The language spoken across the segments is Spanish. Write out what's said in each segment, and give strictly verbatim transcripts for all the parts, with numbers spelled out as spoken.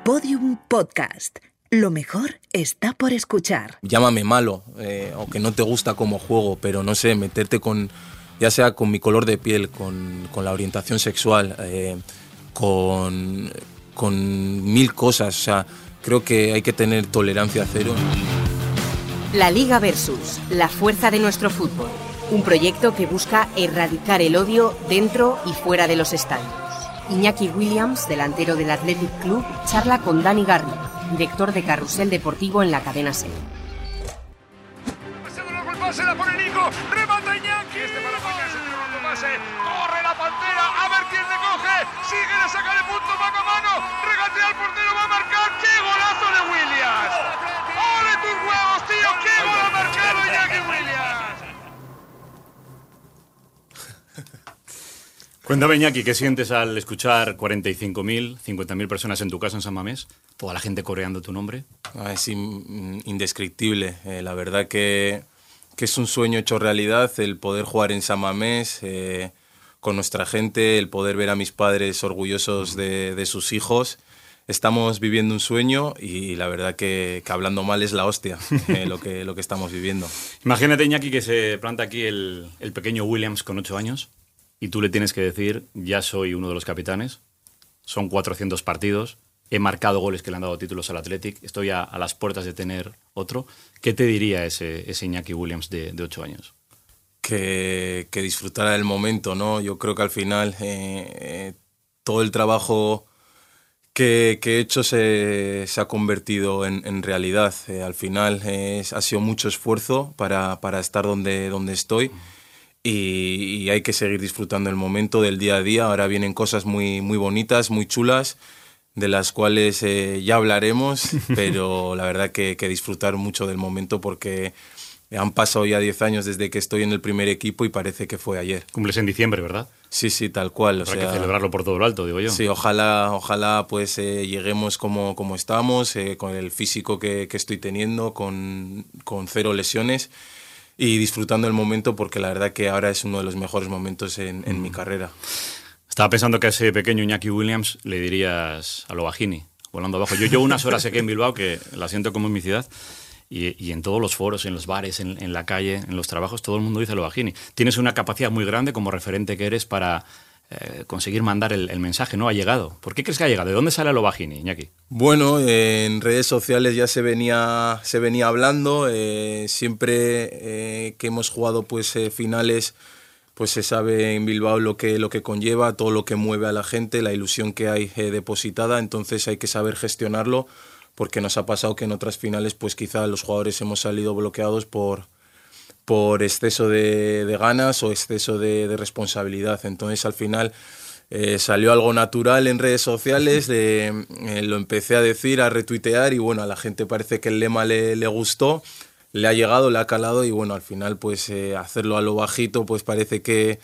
Podium Podcast. Lo mejor está por escuchar. Llámame malo, eh, o que no te gusta como juego, pero no sé, meterte con, ya sea con mi color de piel, con, con la orientación sexual, eh, con, con mil cosas. O sea, creo que hay que tener tolerancia cero. La Liga Versus, la fuerza de nuestro fútbol. Un proyecto que busca erradicar el odio dentro y fuera de los estadios. Iñaki Williams, delantero del Athletic Club, charla con Dani Garner, director de Carrusel Deportivo en la cadena SER. Se la pone Nico, remata Iñaki. Este para Pacas, el segundo pase. Corre la Pantera, a ver quién le coge. Sigue, le saca de punto, mano a mano. Regatea al portero, va a marcar. ¡Qué golazo de Williams! ¡Ole tus huevos, tío! ¡Qué gol ha marcado Iñaki Williams! Cuéntame, Iñaki, ¿qué sientes al escuchar cuarenta y cinco mil, cincuenta mil personas en tu casa en San Mamés? Toda la gente coreando tu nombre. Ah, es in, indescriptible. Eh, la verdad que, que es un sueño hecho realidad el poder jugar en San Mamés eh, con nuestra gente, el poder ver a mis padres orgullosos de, de sus hijos. Estamos viviendo un sueño y la verdad que, que hablando mal es la hostia eh, lo, que, lo que estamos viviendo. Imagínate, Iñaki, que se planta aquí el, el pequeño Williams con ocho años. Y tú le tienes que decir, ya soy uno de los capitanes, son cuatrocientos partidos, he marcado goles que le han dado títulos al Athletic, estoy a, a las puertas de tener otro. ¿Qué te diría ese, ese Iñaki Williams de, de ocho años? Que, que disfrutara del momento, ¿no? Yo creo que al final eh, eh, todo el trabajo que, que he hecho se, se ha convertido en, en realidad. Eh, al final eh, ha sido mucho esfuerzo para, para estar donde, donde estoy. Y, y hay que seguir disfrutando el momento del día a día. Ahora vienen cosas muy, muy bonitas, muy chulas, de las cuales eh, ya hablaremos, pero la verdad que, que disfrutar mucho del momento porque han pasado ya diez años desde que estoy en el primer equipo y parece que fue ayer. Cumples en diciembre, ¿verdad? Sí, sí, tal cual. Habrá o sea, que celebrarlo por todo lo alto, digo yo. Sí, ojalá, ojalá pues eh, lleguemos como, como estamos, eh, con el físico que, que estoy teniendo, con, con cero lesiones. Y disfrutando el momento porque la verdad que ahora es uno de los mejores momentos en, en mm. mi carrera. Estaba pensando que a ese pequeño Iñaki Williams le dirías a lo Bajini, volando abajo. Yo llevo unas horas aquí en Bilbao, que la siento como en mi ciudad, y, y en todos los foros, en los bares, en, en la calle, en los trabajos, todo el mundo dice lo Bajini. Tienes una capacidad muy grande como referente que eres para eh, conseguir mandar el, el mensaje, ¿no? Ha llegado. ¿Por qué crees que ha llegado? ¿De dónde sale lo Bajini, Iñaki? Bueno, eh, en redes sociales ya se venía, se venía hablando, eh, siempre eh, que hemos jugado pues, eh, finales, pues se sabe en Bilbao lo que, lo que conlleva, todo lo que mueve a la gente, la ilusión que hay eh, depositada, entonces hay que saber gestionarlo, porque nos ha pasado que en otras finales pues quizá los jugadores hemos salido bloqueados por, por exceso de, de ganas o exceso de, de responsabilidad, entonces al final... Eh, salió algo natural en redes sociales, de, eh, lo empecé a decir, a retuitear y bueno, a la gente parece que el lema le, le gustó, le ha llegado, le ha calado y bueno, al final pues eh, hacerlo a lo bajito pues parece que,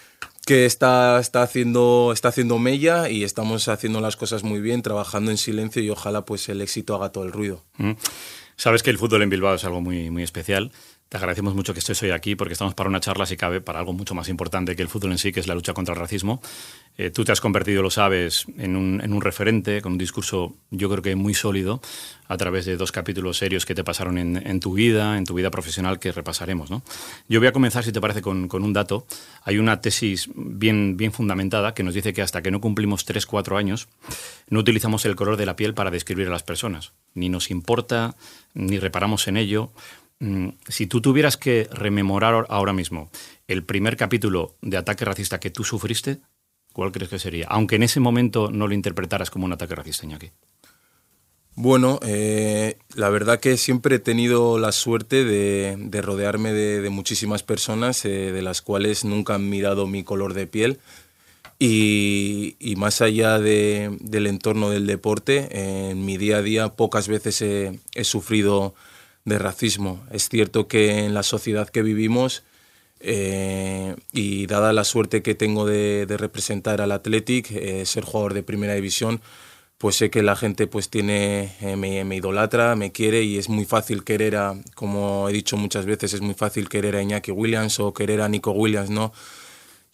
que está, está, haciendo, está haciendo mella y estamos haciendo las cosas muy bien, trabajando en silencio y ojalá pues el éxito haga todo el ruido. Mm. Sabes que el fútbol en Bilbao es algo muy, muy especial. Te agradecemos mucho que estés hoy aquí porque estamos para una charla, si cabe, para algo mucho más importante que el fútbol en sí, que es la lucha contra el racismo. Eh, tú te has convertido, lo sabes, en un, en un referente con un discurso, yo creo que muy sólido, a través de dos capítulos serios que te pasaron en, en tu vida, en tu vida profesional, que repasaremos, ¿no? Yo voy a comenzar, si te parece, con, con un dato. Hay una tesis bien, bien fundamentada que nos dice que hasta que no cumplimos tres, cuatro años, no utilizamos el color de la piel para describir a las personas. Ni nos importa, ni reparamos en ello. Si tú tuvieras que rememorar ahora mismo el primer capítulo de ataque racista que tú sufriste, ¿cuál crees que sería? Aunque en ese momento no lo interpretaras como un ataque racista, Iñaki. Bueno, eh, la verdad que siempre he tenido la suerte de, de rodearme de, de muchísimas personas, eh, de las cuales nunca han mirado mi color de piel. Y, y más allá de, del entorno del deporte, eh, en mi día a día pocas veces he, he sufrido de racismo. Es cierto que en la sociedad que vivimos eh, y dada la suerte que tengo de, de representar al Athletic, eh, ser jugador de primera división, pues sé que la gente pues tiene, eh, me, me idolatra, me quiere y es muy fácil querer a, como he dicho muchas veces, es muy fácil querer a Iñaki Williams o querer a Nico Williams, ¿no?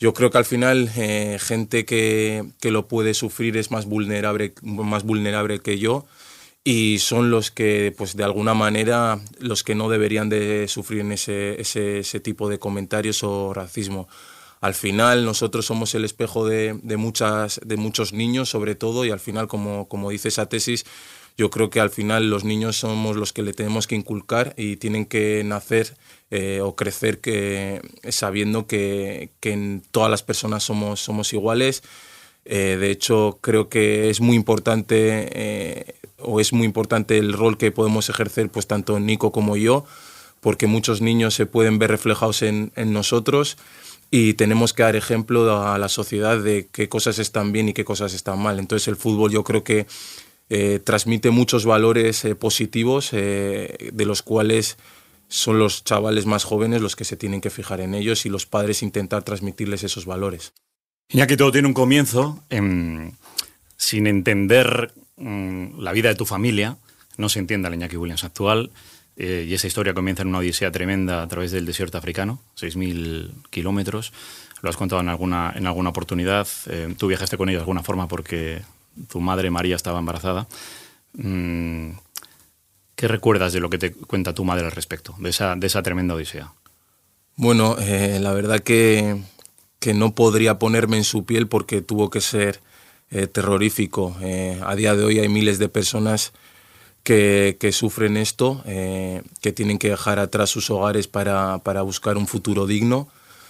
yo creo que al final eh, gente que, que lo puede sufrir es más vulnerable, más vulnerable que yo, y son los que, pues de alguna manera, los que no deberían de sufrir en ese, ese, ese tipo de comentarios o racismo. Al final nosotros somos el espejo de, de, muchas, de muchos niños, sobre todo, y al final, como, como dice esa tesis, yo creo que al final los niños somos los que le tenemos que inculcar y tienen que nacer eh, o crecer que, sabiendo que, que en todas las personas somos, somos iguales. Eh, de hecho, creo que es muy importante eh, o es muy importante el rol que podemos ejercer, pues tanto Nico como yo, porque muchos niños se pueden ver reflejados en, en nosotros y tenemos que dar ejemplo a la sociedad de qué cosas están bien y qué cosas están mal. Entonces el fútbol yo creo que eh, transmite muchos valores eh, positivos eh, de los cuales son los chavales más jóvenes los que se tienen que fijar en ellos y los padres intentar transmitirles esos valores. Iñaki, todo tiene un comienzo. Eh, sin entender eh, la vida de tu familia, no se entiende al Iñaki Williams actual, eh, y esa historia comienza en una odisea tremenda a través del desierto africano, seis mil kilómetros. Lo has contado en alguna, en alguna oportunidad. Eh, tú viajaste con ellos de alguna forma porque tu madre María estaba embarazada. Mm, ¿Qué recuerdas de lo que te cuenta tu madre al respecto, de esa, de esa tremenda odisea? Bueno, eh, la verdad que... que no podría ponerme en su piel porque tuvo que ser eh, terrorífico. Eh, a día de hoy hay miles de personas que, que sufren esto, eh, que tienen que dejar atrás sus hogares para, para buscar un futuro digno.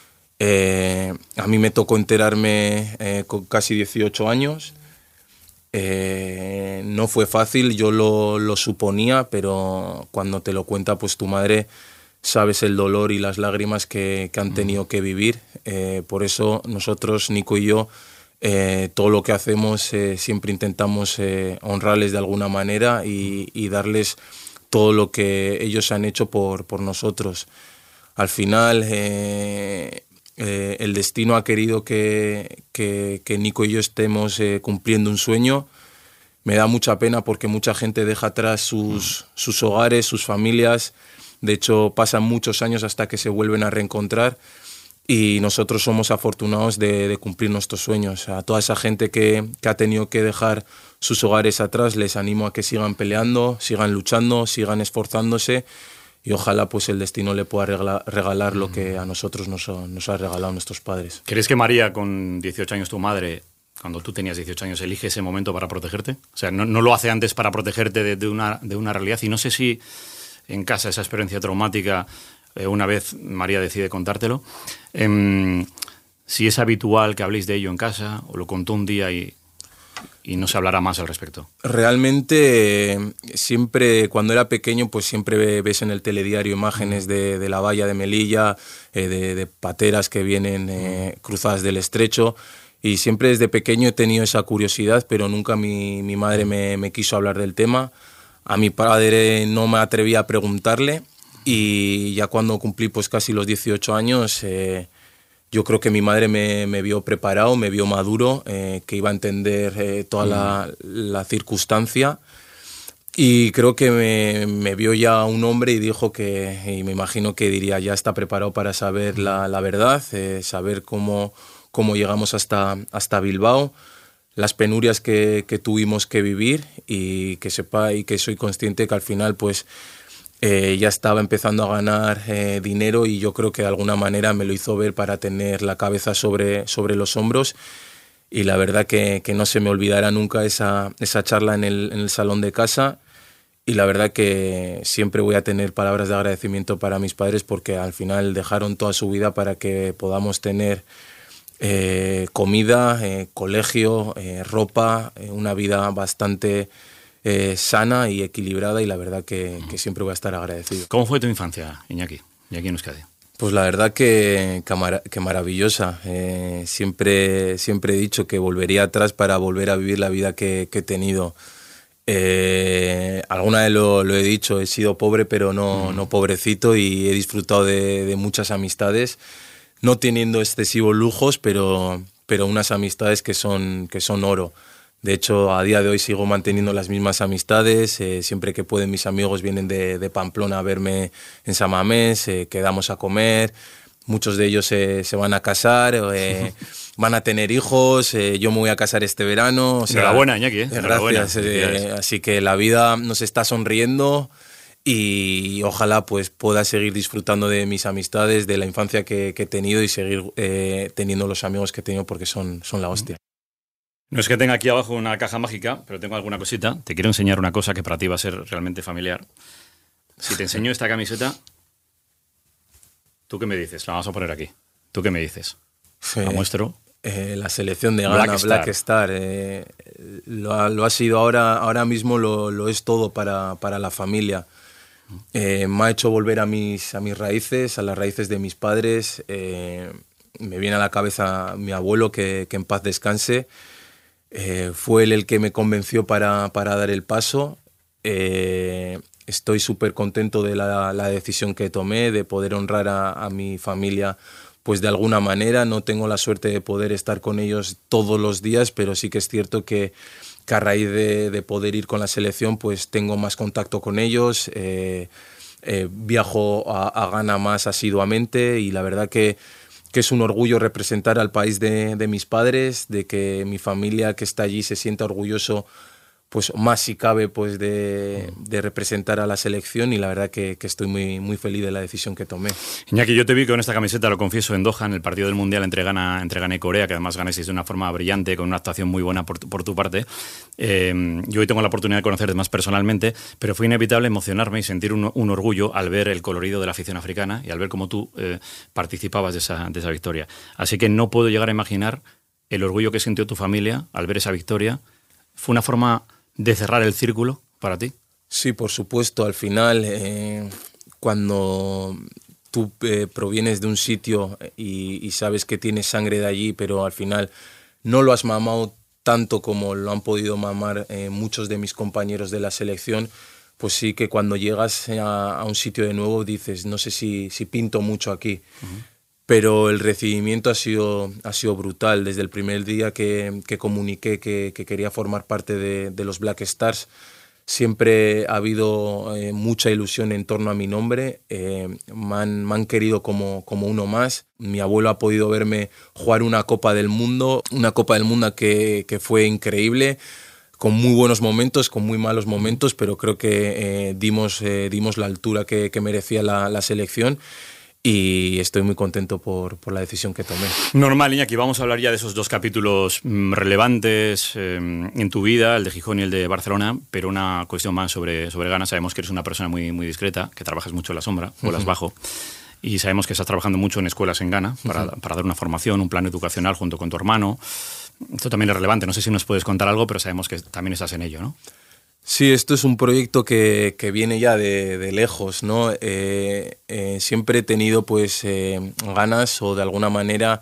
Eh, a mí me tocó enterarme eh, con casi dieciocho años. Eh, no fue fácil, yo lo, lo suponía, pero cuando te lo cuenta pues tu madre, sabes el dolor y las lágrimas que, que han tenido que vivir. Eh, por eso nosotros, Nico y yo, eh, todo lo que hacemos eh, siempre intentamos eh, honrarles de alguna manera y, y darles todo lo que ellos han hecho por, por nosotros. Al final, eh, eh, el destino ha querido que, que, que Nico y yo estemos eh, cumpliendo un sueño. Me da mucha pena porque mucha gente deja atrás sus, sus hogares, sus familias. De hecho, pasan muchos años hasta que se vuelven a reencontrar y nosotros somos afortunados de, de cumplir nuestros sueños. A toda esa gente que, que ha tenido que dejar sus hogares atrás, les animo a que sigan peleando, sigan luchando, sigan esforzándose y ojalá pues el destino le pueda regalar, regalar lo que a nosotros nos, nos ha regalado nuestros padres. ¿Crees que María, con dieciocho años, tu madre, cuando tú tenías dieciocho años, elige ese momento para protegerte? O sea, no, no lo hace antes para protegerte de, de, una, de una realidad, y no sé si en casa esa experiencia traumática, eh, una vez María decide contártelo, eh, si es habitual que habléis de ello en casa o lo contó un día y, y no se hablará más al respecto. Realmente eh, siempre, cuando era pequeño, pues siempre ves en el telediario imágenes de, de la valla de Melilla, eh, de, de pateras que vienen eh, cruzadas del estrecho, y siempre desde pequeño he tenido esa curiosidad, pero nunca mi, mi madre me, me quiso hablar del tema. A mi padre no me atreví a preguntarle y ya cuando cumplí pues casi los dieciocho años, eh, yo creo que mi madre me, me vio preparado, me vio maduro, eh, que iba a entender eh, toda la, la circunstancia, y creo que me, me vio ya un hombre y dijo que, y me imagino que diría, ya está preparado para saber la, la verdad, eh, saber cómo, cómo llegamos hasta, hasta Bilbao, las penurias que, que tuvimos que vivir, y que sepa y que soy consciente que al final pues eh, ya estaba empezando a ganar eh, dinero, y yo creo que de alguna manera me lo hizo ver para tener la cabeza sobre, sobre los hombros, y la verdad que, que no se me olvidará nunca esa, esa charla en el, en el salón de casa, y la verdad que siempre voy a tener palabras de agradecimiento para mis padres porque al final dejaron toda su vida para que podamos tener Eh, comida, eh, colegio, eh, ropa, eh, una vida bastante eh, sana y equilibrada, y la verdad que, que siempre voy a estar agradecido. ¿Cómo fue tu infancia, Iñaki, Iñaki en Euskadi? Pues la verdad que, que, mar que maravillosa. Eh, siempre, siempre he dicho que volvería atrás para volver a vivir la vida que, que he tenido. Eh, alguna vez lo, lo he dicho, he sido pobre pero no, mm. no pobrecito, y he disfrutado de, de muchas amistades, no teniendo excesivos lujos, pero, pero unas amistades que son, que son oro. De hecho, a día de hoy sigo manteniendo las mismas amistades. Eh, siempre que pueden, mis amigos vienen de, de Pamplona a verme en San Mamés, eh, quedamos a comer. muchos de ellos eh, se van a casar, eh, van a tener hijos, eh, yo me voy a casar este verano. O sea, enhorabuena, Iñaki. ¿eh? Enhorabuena. Gracias. Eh, así que la vida nos está sonriendo y ojalá pues pueda seguir disfrutando de mis amistades, de la infancia que, que he tenido y seguir eh, teniendo los amigos que he tenido porque son, son la hostia. No es que tenga aquí abajo una caja mágica, pero tengo alguna cosita. Te quiero enseñar una cosa que para ti va a ser realmente familiar. Si te enseño esta camiseta, ¿tú qué me dices? La vamos a poner aquí. ¿Tú qué me dices? La muestro. Eh, la selección de Ghana, Black Star, Black Star eh, lo, ha, lo ha sido ahora, ahora mismo lo, lo es todo para, para la familia. Eh, me ha hecho volver a mis, a mis raíces, a las raíces de mis padres. Eh, me viene a la cabeza mi abuelo, que, que en paz descanse. Eh, fue él el que me convenció para, para dar el paso. Eh, estoy súper contento de la, la decisión que tomé, de poder honrar a, a mi familia pues de alguna manera. No tengo la suerte de poder estar con ellos todos los días, pero sí que es cierto que, que a raíz de, de poder ir con la selección pues tengo más contacto con ellos, eh, eh, viajo a, a Ghana más asiduamente y la verdad que que es un orgullo representar al país de, de mis padres, de que mi familia que está allí se sienta orgulloso, pues más si cabe, pues de, de representar a la selección y la verdad que, que estoy muy, muy feliz de la decisión que tomé. Iñaki, yo te vi con esta camiseta, lo confieso, en Doha, en el partido del Mundial entre Ghana, entre Ghana y Corea, que además ganáis de una forma brillante, con una actuación muy buena por tu, por tu parte. Eh, yo hoy tengo la oportunidad de conocerte más personalmente, pero fue inevitable emocionarme y sentir un, un orgullo al ver el colorido de la afición africana y al ver cómo tú eh, participabas de esa, de esa victoria. Así que no puedo llegar a imaginar el orgullo que sintió tu familia al ver esa victoria. Fue una forma de cerrar el círculo para ti. Sí, por supuesto. Al final, eh, cuando tú eh, provienes de un sitio y, y sabes que tienes sangre de allí, pero al final no lo has mamado tanto como lo han podido mamar eh, muchos de mis compañeros de la selección, pues sí que cuando llegas a, a un sitio de nuevo dices, no sé si, si pinto mucho aquí. Uh-huh. Pero el recibimiento ha sido, ha sido brutal. Desde el primer día que, que comuniqué que, que quería formar parte de, de los Black Stars, siempre ha habido eh, mucha ilusión en torno a mi nombre. Eh, me, han, me han querido como, como uno más. Mi abuelo ha podido verme jugar una Copa del Mundo, una Copa del Mundo que, que fue increíble, con muy buenos momentos, con muy malos momentos, pero creo que eh, dimos, eh, dimos la altura que, que merecía la, la selección. Y estoy muy contento por, por la decisión que tomé. Normal, Iñaki, vamos a hablar ya de esos dos capítulos mmm, relevantes eh, en tu vida, el de Gijón y el de Barcelona, pero una cuestión más sobre, sobre Ghana. Sabemos que eres una persona muy, muy discreta, que trabajas mucho en la sombra, vuelas uh-huh. bajo, y sabemos que estás trabajando mucho en escuelas en Ghana para, uh-huh. para dar una formación, un plan educacional junto con tu hermano. Esto también es relevante, no sé si nos puedes contar algo, pero sabemos que también estás en ello, ¿no? Sí, esto es un proyecto que, que viene ya de, de lejos, ¿no? Eh, eh, siempre he tenido pues eh, ganas o de alguna manera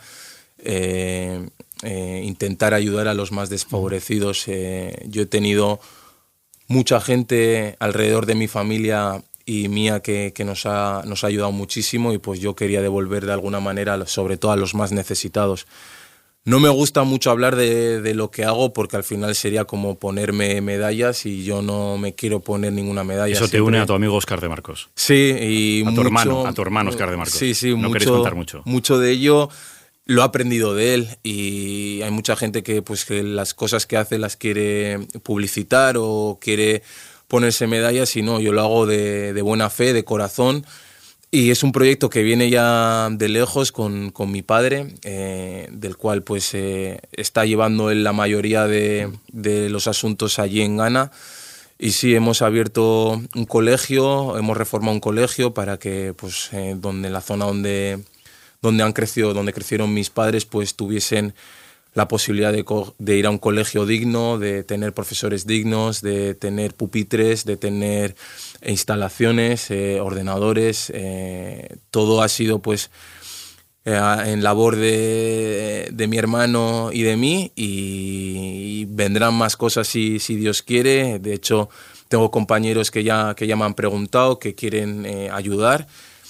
eh, eh, intentar ayudar a los más desfavorecidos. Eh, yo he tenido mucha gente alrededor de mi familia y mía que, que nos ha, nos ha ayudado muchísimo y pues yo quería devolver de alguna manera sobre todo a los más necesitados. No me gusta mucho hablar de, de lo que hago porque al final sería como ponerme medallas y yo no me quiero poner ninguna medalla. Eso te siempre une a tu amigo Óscar de Marcos. Sí, y a tu mucho, hermano, a tu hermano Óscar de Marcos. Sí, sí, no mucho, queréis contar mucho. Mucho de ello lo he aprendido de él y hay mucha gente que pues que las cosas que hace las quiere publicitar o quiere ponerse medallas y no, yo lo hago de, de buena fe, de corazón. Y es un proyecto que viene ya de lejos con, con mi padre, eh, del cual pues eh, está llevando él la mayoría de, de los asuntos allí en Ghana. Y sí, hemos abierto un colegio, hemos reformado un colegio para que pues eh, donde en la zona donde, donde han crecido, donde crecieron mis padres, pues tuviesen la posibilidad de, de ir a un colegio digno, de tener profesores dignos, de tener pupitres, de tener instalaciones, eh, ordenadores. Eh, todo ha sido pues eh, en labor de, de mi hermano y de mí y, y vendrán más cosas si, si Dios quiere. De hecho, tengo compañeros que ya, que ya me han preguntado, que quieren eh, ayudar.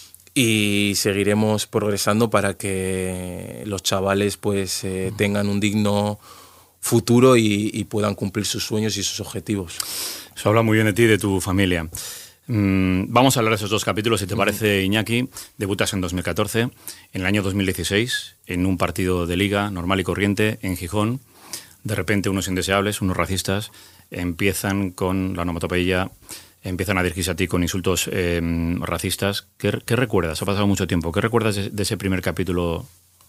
Y seguiremos progresando para que los chavales pues eh, tengan un digno futuro y, y puedan cumplir sus sueños y sus objetivos. Eso habla muy bien de ti y de tu familia. Mm, vamos a hablar de esos dos capítulos, si te parece, Iñaki. Debutas en dos mil catorce, en el año dos mil dieciséis, en un partido de liga normal y corriente en Gijón. De repente unos indeseables, unos racistas, empiezan con la onomatopeya, empiezan a dirigirse a ti con insultos eh, racistas. ¿Qué, ¿Qué recuerdas? Ha pasado mucho tiempo. ¿Qué recuerdas de, de ese primer capítulo?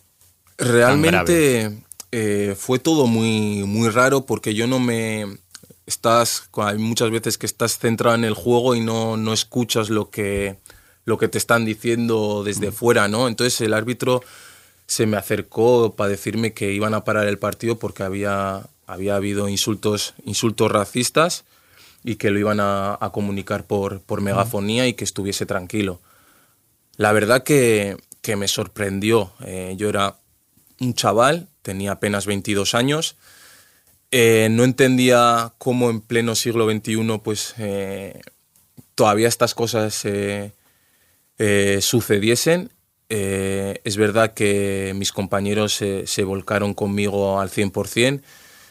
Realmente eh, fue todo muy, muy raro porque yo no me... Estás, hay muchas veces que estás centrado en el juego y no, no escuchas lo que, lo que te están diciendo desde mm. fuera, ¿no? Entonces el árbitro se me acercó para decirme que iban a parar el partido porque había, había habido insultos, insultos racistas y que lo iban a, a comunicar por, por megafonía y que estuviese tranquilo. La verdad que, que me sorprendió. Eh, yo era un chaval, tenía apenas veintidós años. Eh, no entendía cómo en pleno siglo veintiuno pues, eh, todavía estas cosas eh, eh, sucediesen. Eh, es verdad que mis compañeros eh, se volcaron conmigo al cien por ciento,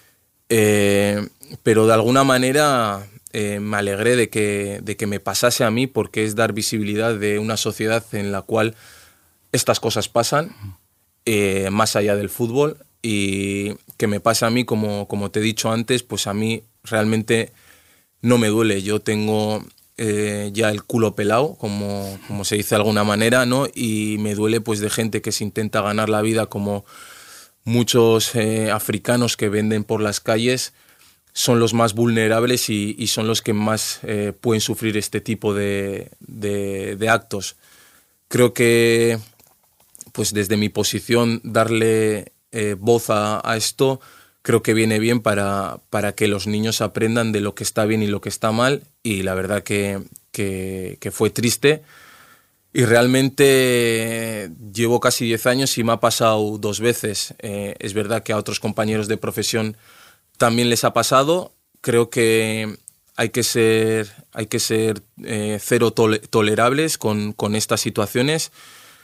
eh, pero de alguna manera eh, me alegré de que, de que me pasase a mí, porque es dar visibilidad de una sociedad en la cual estas cosas pasan, eh, más allá del fútbol. Y que me pasa a mí, como, como te he dicho antes, pues a mí realmente no me duele. Yo tengo eh, ya el culo pelado, como, como se dice de alguna manera, ¿no? Y me duele pues de gente que se intenta ganar la vida, como muchos eh, africanos que venden por las calles, son los más vulnerables y, y son los que más eh, pueden sufrir este tipo de, de, de actos. Creo que pues desde mi posición darle... Eh, voz a, a esto, creo que viene bien para, para que los niños aprendan de lo que está bien y lo que está mal, y la verdad que, que, que fue triste. Y realmente llevo casi diez años y me ha pasado dos veces. Eh, es verdad que a otros compañeros de profesión también les ha pasado. Creo que hay que ser, hay que ser eh, cero tole- tolerables con, con estas situaciones.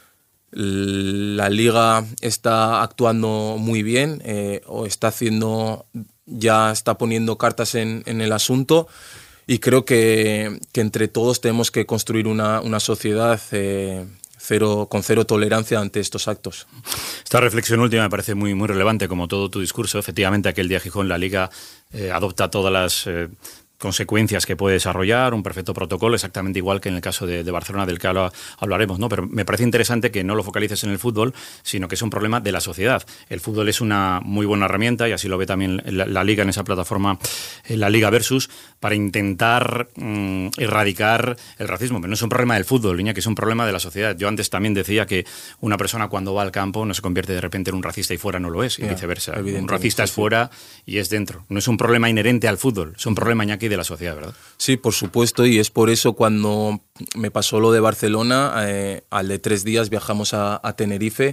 La liga está actuando muy bien, eh, o está haciendo, ya está poniendo cartas en, en el asunto, y creo que, que entre todos tenemos que construir una, una sociedad eh, cero, con cero tolerancia ante estos actos. Esta reflexión última me parece muy, muy relevante, como todo tu discurso. Efectivamente, aquel día Gijón, la liga eh, adopta todas las... Eh, consecuencias que puede desarrollar, un perfecto protocolo, exactamente igual que en el caso de, de Barcelona, del que ahora hablaremos, ¿no? Pero me parece interesante que no lo focalices en el fútbol, sino que es un problema de la sociedad. El fútbol es una muy buena herramienta, y así lo ve también la, la Liga en esa plataforma, la Liga Versus, para intentar mmm, erradicar el racismo. Pero no es un problema del fútbol, niña, que es un problema de la sociedad. Yo antes también decía que una persona cuando va al campo no se convierte de repente en un racista y fuera no lo es, y yeah, viceversa. Un racista es fuera y es dentro. No es un problema inherente al fútbol, es un problema, Iñaki, de la sociedad, ¿verdad? Sí, por supuesto, y es por eso cuando me pasó lo de Barcelona, eh, al de tres días viajamos a, a Tenerife,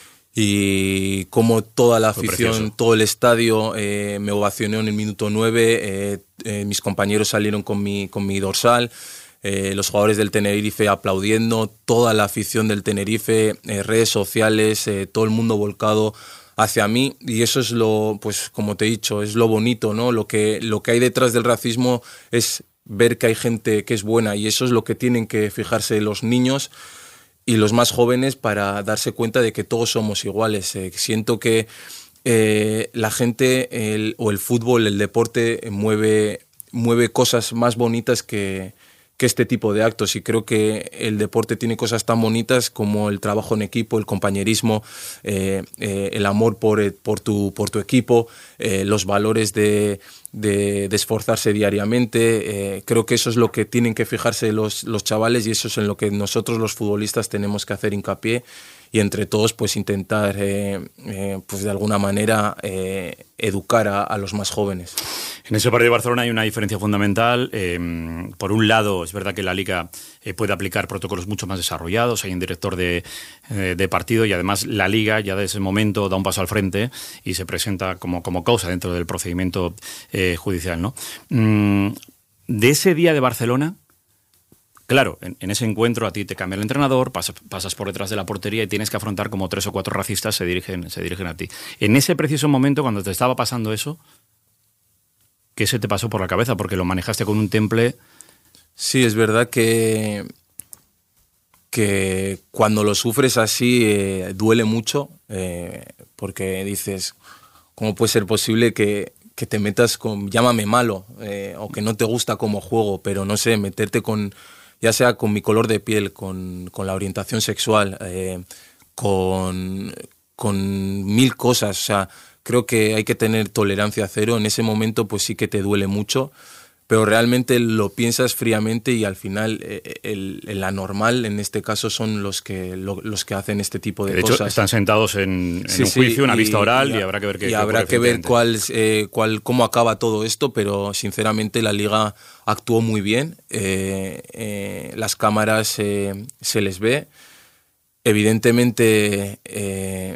y como toda la afición, todo el estadio eh, me ovacionó en el minuto nueve, eh, eh, mis compañeros salieron con mi, con mi dorsal, eh, los jugadores del Tenerife aplaudiendo, toda la afición del Tenerife, eh, redes sociales, eh, todo el mundo volcado hacia mí, y eso es lo, pues como te he dicho, es lo bonito, ¿no? Lo que, lo que hay detrás del racismo es ver que hay gente que es buena, y eso es lo que tienen que fijarse los niños y los más jóvenes para darse cuenta de que todos somos iguales. Eh, siento que eh, la gente el, o el fútbol, el deporte mueve, mueve cosas más bonitas que... que este tipo de actos, y creo que el deporte tiene cosas tan bonitas como el trabajo en equipo, el compañerismo, eh, eh, el amor por, por, tu, por tu equipo, eh, los valores de, de, de esforzarse diariamente. Eh, creo que eso es lo que tienen que fijarse los, los chavales, y eso es en lo que nosotros los futbolistas tenemos que hacer hincapié, y entre todos pues intentar eh, eh, pues de alguna manera eh, educar a, a los más jóvenes. En ese partido de Barcelona hay una diferencia fundamental. Eh, por un lado, es verdad que la Liga eh, puede aplicar protocolos mucho más desarrollados, hay un director de, eh, de partido, y además la Liga ya desde ese momento da un paso al frente y se presenta como, como causa dentro del procedimiento eh, judicial, ¿no? Mm, de ese día de Barcelona, claro, en, en ese encuentro a ti te cambia el entrenador, pasas, pasas por detrás de la portería y tienes que afrontar como tres o cuatro racistas se dirigen, se dirigen a ti. En ese preciso momento, cuando te estaba pasando eso, ¿qué se te pasó por la cabeza? Porque lo manejaste con un temple Sí, es verdad que, que cuando lo sufres así eh, duele mucho, eh, porque dices, ¿cómo puede ser posible que, que te metas con, llámame malo, eh, o que no te gusta como juego, pero no sé, meterte con, ya sea con mi color de piel, con, con la orientación sexual, eh, con, con mil cosas, o sea, creo que hay que tener tolerancia cero. En ese momento pues sí que te duele mucho, pero realmente lo piensas fríamente y al final eh, el, el anormal en este caso son los que lo, los que hacen este tipo de, de cosas. De hecho, están sentados en, en sí, un juicio, sí, una y, vista oral, y, y habrá que ver qué y habrá que ver cuál, eh, cuál, cómo acaba todo esto, pero sinceramente la Liga actuó muy bien. Eh, eh, las cámaras eh, se les ve. Evidentemente, eh,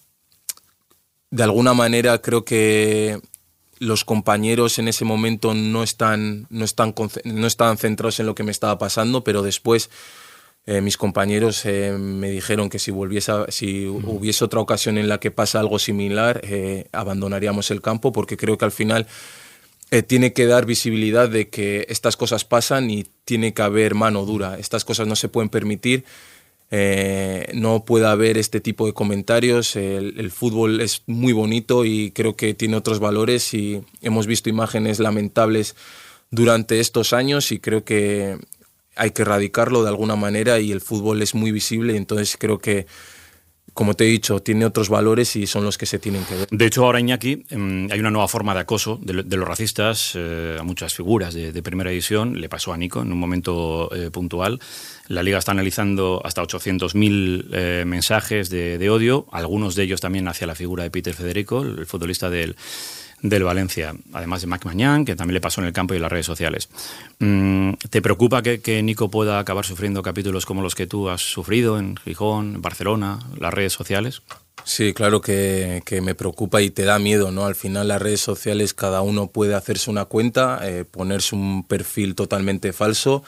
de alguna manera creo que los compañeros en ese momento no están, no están, no estaban centrados en lo que me estaba pasando, pero después eh, mis compañeros eh, me dijeron que si, volviese a, si hubiese otra ocasión en la que pasa algo similar, eh, abandonaríamos el campo, porque creo que al final eh, tiene que dar visibilidad de que estas cosas pasan y tiene que haber mano dura. Estas cosas no se pueden permitir. Eh, no puede haber este tipo de comentarios. El, el fútbol es muy bonito y creo que tiene otros valores, y hemos visto imágenes lamentables durante estos años y creo que hay que erradicarlo de alguna manera, y el fútbol es muy visible, y entonces creo que, como te he dicho, tiene otros valores y son los que se tienen que ver. De hecho, ahora, Iñaki, eh, hay una nueva forma de acoso de, de los racistas eh, a muchas figuras de, de primera división. Le pasó a Nico en un momento eh, puntual. La Liga está analizando hasta ochocientos mil eh, mensajes de, de odio, algunos de ellos también hacia la figura de Peter Federico, el futbolista del, del Valencia, además de Mac Mañán, que también le pasó en el campo y en las redes sociales. ¿Te preocupa que, que Nico pueda acabar sufriendo capítulos como los que tú has sufrido en Gijón, en Barcelona, las redes sociales? Sí, claro que, que me preocupa y te da miedo, ¿no? Al final las redes sociales, cada uno puede hacerse una cuenta, eh, ponerse un perfil totalmente falso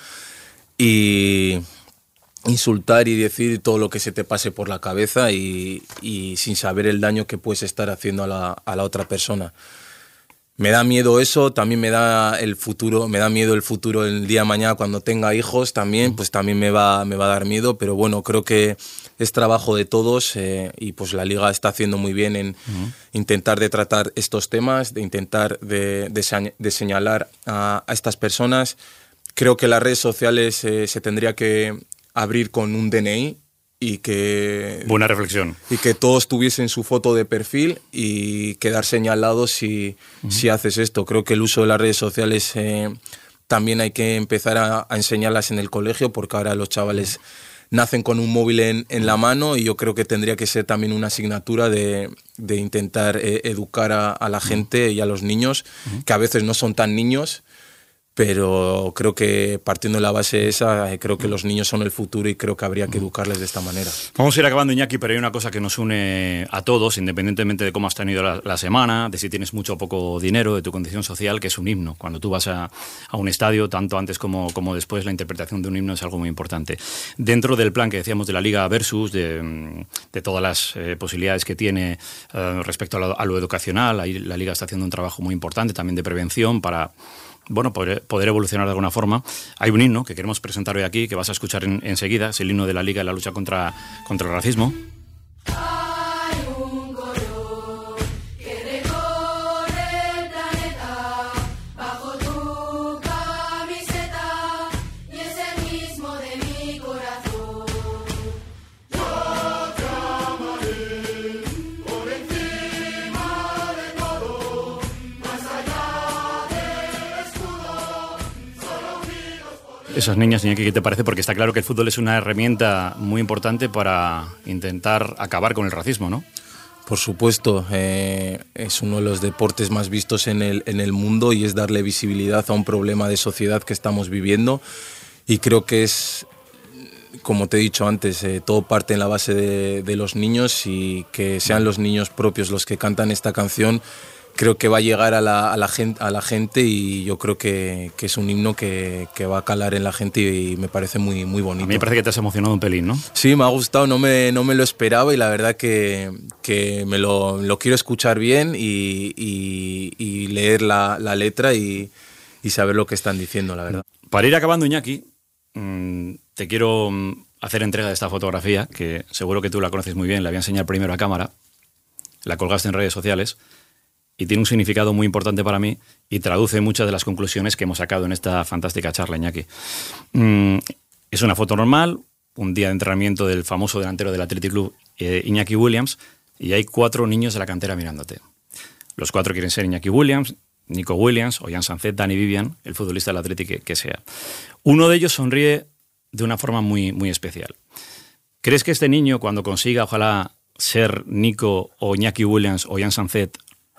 y insultar y decir todo lo que se te pase por la cabeza, y, y sin saber el daño que puedes estar haciendo a la, a la otra persona. Me da miedo eso, también me da el futuro, me da miedo el futuro el día de mañana cuando tenga hijos también, pues también me va, me va a dar miedo, pero bueno, creo que es trabajo de todos, eh, y pues la Liga está haciendo muy bien en uh-huh. intentar de tratar estos temas, de intentar de, de, de señalar a, a estas personas. Creo que las redes sociales eh, se tendría que abrir con un D N I y que... Buena reflexión. Y que todos tuviesen su foto de perfil y quedar señalados si, uh-huh. si haces esto. Creo que el uso de las redes sociales eh, también hay que empezar a, a enseñarlas en el colegio, porque ahora los chavales nacen con un móvil en, en la mano, y yo creo que tendría que ser también una asignatura de, de intentar eh, educar a, a la gente y a los niños, uh-huh. que a veces no son tan niños, pero creo que partiendo de la base esa, creo que los niños son el futuro y creo que habría que educarles de esta manera. Vamos a ir acabando, Iñaki, pero hay una cosa que nos une a todos, independientemente de cómo has tenido la, la semana, de si tienes mucho o poco dinero, de tu condición social, que es un himno. Cuando tú vas a, a un estadio, tanto antes como, como después, la interpretación de un himno es algo muy importante. Dentro del plan que decíamos de la Liga Versus, de, de todas las eh, posibilidades que tiene eh, respecto a lo, a lo educacional, ahí la Liga está haciendo un trabajo muy importante también de prevención para... bueno, poder, poder evolucionar de alguna forma. Hay un himno que queremos presentar hoy aquí, que vas a escuchar en, enseguida, es el himno de la Liga en la lucha contra, contra el racismo. Esas niñas, Iñaki, ¿qué te parece? Porque está claro que el fútbol es una herramienta muy importante para intentar acabar con el racismo, ¿no? Por supuesto, eh, es uno de los deportes más vistos en el, en el mundo, y es darle visibilidad a un problema de sociedad que estamos viviendo, y creo que es, como te he dicho antes, eh, todo parte en la base de, de los niños, y que sean los niños propios los que cantan esta canción. Creo que va a llegar a la, a la, gente, a la gente y yo creo que, que es un himno que, que va a calar en la gente y me parece muy, muy bonito. A mí me parece que te has emocionado un pelín, ¿no? Sí, me ha gustado, no me, no me lo esperaba y la verdad que, que me lo, lo quiero escuchar bien y, y, y leer la, la letra y, y saber lo que están diciendo, la verdad. Para ir acabando, Iñaki, mmm, te quiero hacer entrega de esta fotografía, que seguro que tú la conoces muy bien, la voy a enseñar primero a cámara, la colgaste en redes sociales, y tiene un significado muy importante para mí y traduce muchas de las conclusiones que hemos sacado en esta fantástica charla, Iñaki. Mm, es una foto normal, un día de entrenamiento del famoso delantero del Athletic Club, eh, Iñaki Williams, y hay cuatro niños de la cantera mirándote. Los cuatro quieren ser Iñaki Williams, Nico Williams, Ollán Sancet, Dani Vivian, el futbolista del Athletic que, que sea. Uno de ellos sonríe de una forma muy, muy especial. ¿Crees que este niño, cuando consiga, ojalá, ser Nico o Iñaki Williams o Ollán Sancet,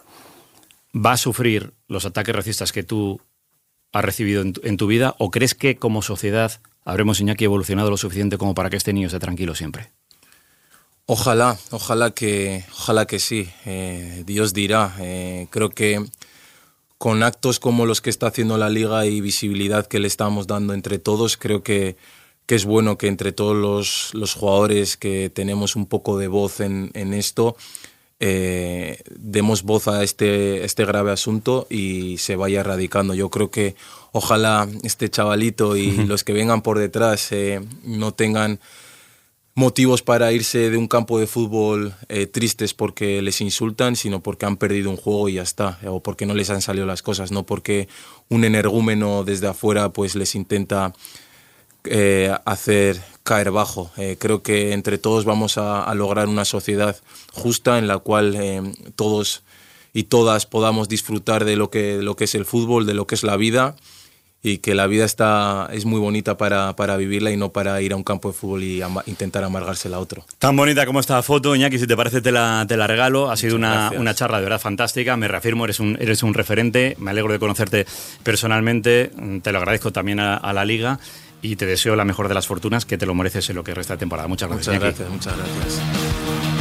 va a sufrir los ataques racistas que tú has recibido en tu, en tu vida? ¿O crees que como sociedad habremos, Iñaki, evolucionado lo suficiente como para que este niño esté tranquilo siempre? Ojalá, ojalá que, ojalá que sí. Eh, Dios dirá. Eh, creo que con actos como los que está haciendo la Liga y visibilidad que le estamos dando entre todos, creo que, que es bueno que entre todos los, los jugadores que tenemos un poco de voz en, en esto, eh, demos voz a este, este grave asunto y se vaya erradicando. Yo creo que ojalá este chavalito y los que vengan por detrás eh, no tengan motivos para irse de un campo de fútbol eh, tristes porque les insultan, sino porque han perdido un juego y ya está, o porque no les han salido las cosas, no porque un energúmeno desde afuera pues les intenta eh, hacer caer bajo. Eh, creo que entre todos vamos a, a lograr una sociedad justa en la cual eh, todos y todas podamos disfrutar de lo que, de lo que es el fútbol, de lo que es la vida, y que la vida está, es muy bonita para, para vivirla y no para ir a un campo de fútbol y ama, intentar amargársela a otro. Tan bonita como esta foto, Iñaki, si te parece te la, te la regalo. Ha sido una, una charla de verdad fantástica, me reafirmo, eres un, eres un referente, me alegro de conocerte personalmente, te lo agradezco también a, a la Liga y te deseo la mejor de las fortunas, que te lo mereces en lo que resta de temporada. Muchas gracias, Muchas Iñaki. gracias, muchas gracias.